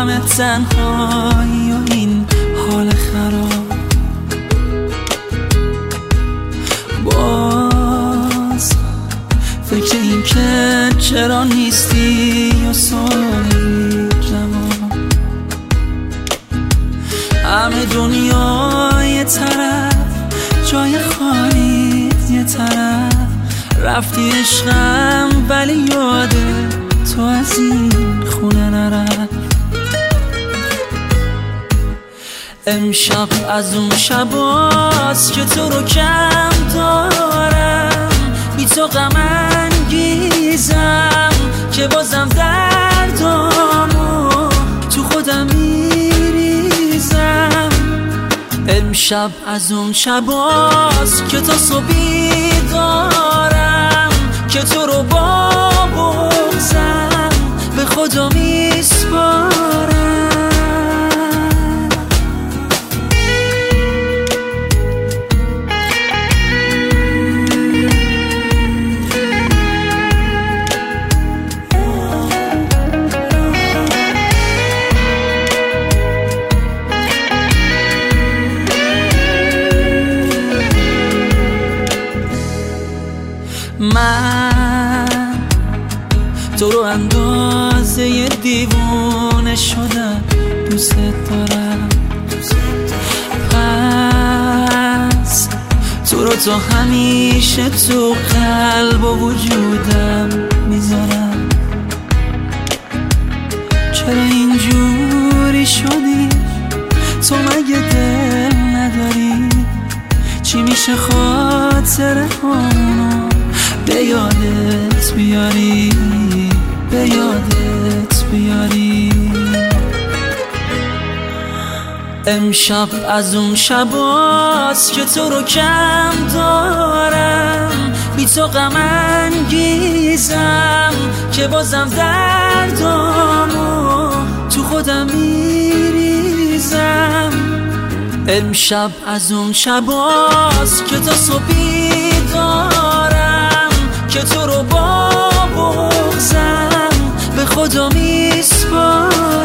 همه تنهایی و این حال خراب، باز فکر این که چرا نیستی و سوالی جواب. همه دنیا یه طرف، جای خالی یه طرف، رفتی عشقم ولی یاده تو از این خونه نرفت. امشب از اون شباست که تو رو کم دارم، بی تو غم انگیزم که بازم دردامو تو خودم میریزم. امشب از اون شباست که تا صبحی دارم، که تو رو با بغضم به خدا میسپارم. من تو رو اندازه دیوونه شدم، دوست دارم. پس تو رو تا همیشه تو قلب و وجودم میذارم. چرا اینجوری شدی؟ تو مگه دل نداری؟ چی میشه خاطره هامونو به یادت بیاری، به یادت بیاری؟ امشب از اون شباست که تو رو کم دارم، بی تو غم انگیزم که بازم دردامو تو خودم میریزم. امشب از اون شباست که تا صبحی دارم، که تو رو با بغضم به خدا میسپارم.